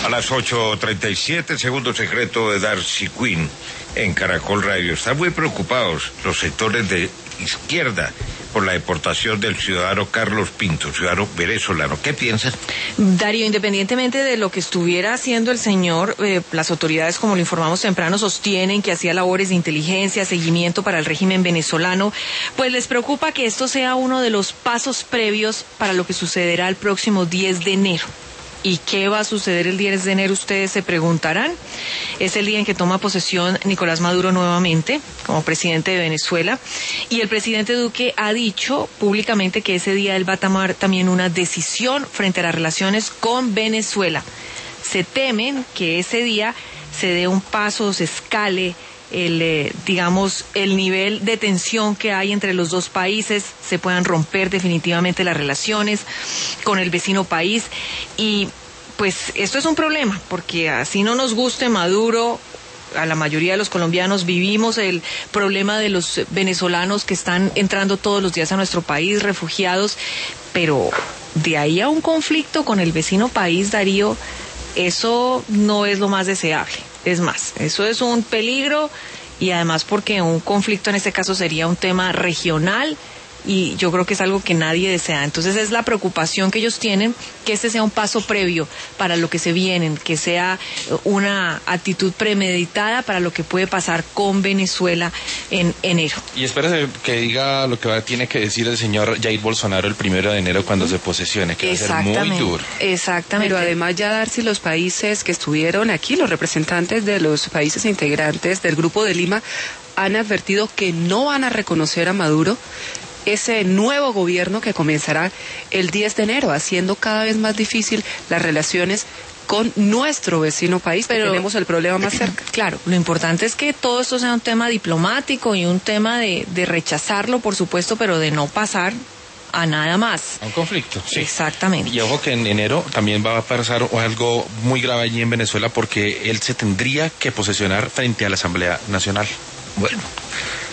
A las 8:37, segundo secreto de Darcy Quinn en Caracol Radio. Están muy preocupados los sectores de izquierda por la deportación del ciudadano Carlos Pinto, ciudadano venezolano. ¿Qué piensas? Darío, independientemente de lo que estuviera haciendo el señor, las autoridades, como lo informamos temprano, sostienen que hacía labores de inteligencia, seguimiento para el régimen venezolano, pues les preocupa que esto sea uno de los pasos previos para lo que sucederá el próximo 10 de enero. ¿Y qué va a suceder el 10 de enero? Ustedes se preguntarán. Es el día en que toma posesión Nicolás Maduro nuevamente como presidente de Venezuela. Y el presidente Duque ha dicho públicamente que ese día él va a tomar también una decisión frente a las relaciones con Venezuela. Se temen que ese día se dé un paso, se escale el nivel de tensión que hay entre los dos países, se puedan romper definitivamente las relaciones con el vecino país. Y pues esto es un problema, porque así no nos guste Maduro, a la mayoría de los colombianos vivimos el problema de los venezolanos que están entrando todos los días a nuestro país, refugiados, pero de ahí a un conflicto con el vecino país, Darío, eso no es lo más deseable. Es más, eso es un peligro, y además porque un conflicto en este caso sería un tema regional y yo creo que es algo que nadie desea. Entonces es la preocupación que ellos tienen, que este sea un paso previo para lo que se viene, que sea una actitud premeditada para lo que puede pasar con Venezuela en enero. Y espérese que diga lo que tiene que decir el señor Jair Bolsonaro el 1 de enero cuando se posesione, que va a ser muy duro. Exactamente. Pero además ya Darcy, los países que estuvieron aquí, los representantes de los países integrantes del Grupo de Lima, han advertido que no van a reconocer a Maduro, ese nuevo gobierno que comenzará el 10 de enero, haciendo cada vez más difícil las relaciones con nuestro vecino país, pero tenemos el problema más cerca. Claro, lo importante es que todo esto sea un tema diplomático y un tema de rechazarlo, por supuesto, pero de no pasar a nada más. A un conflicto, sí. Exactamente. Y ojo que en enero también va a pasar algo muy grave allí en Venezuela, porque él se tendría que posesionar frente a la Asamblea Nacional. Bueno,